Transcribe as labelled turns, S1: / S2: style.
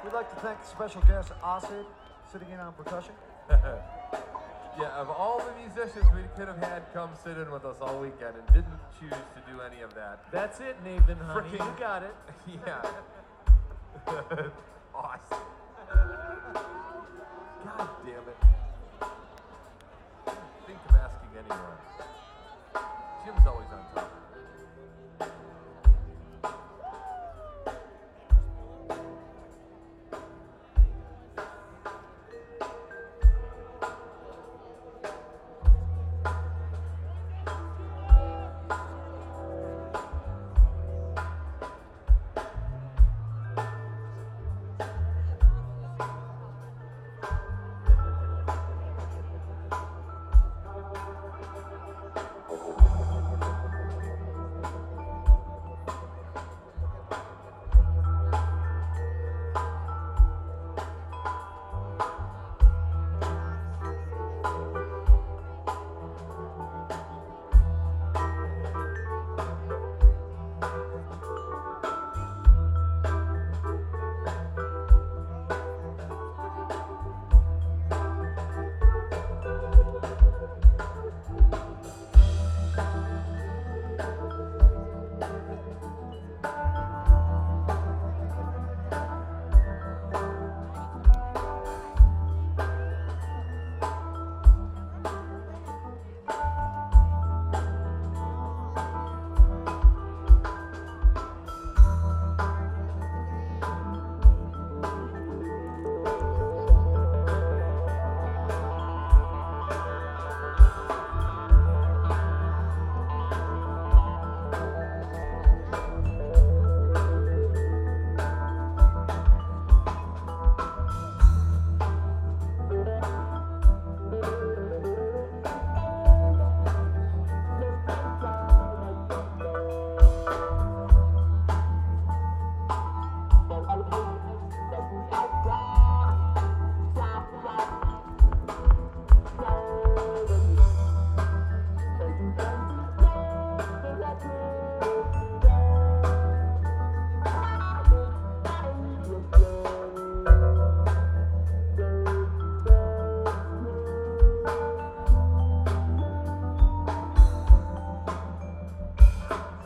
S1: We'd like to thank special guest Acid, sitting in on percussion.
S2: Yeah, of all the musicians we could have had come sit in with us all weekend and didn't choose to do any of that.
S3: That's it, Nathan, honey.
S2: Freaking-
S3: You got it.
S2: Yeah.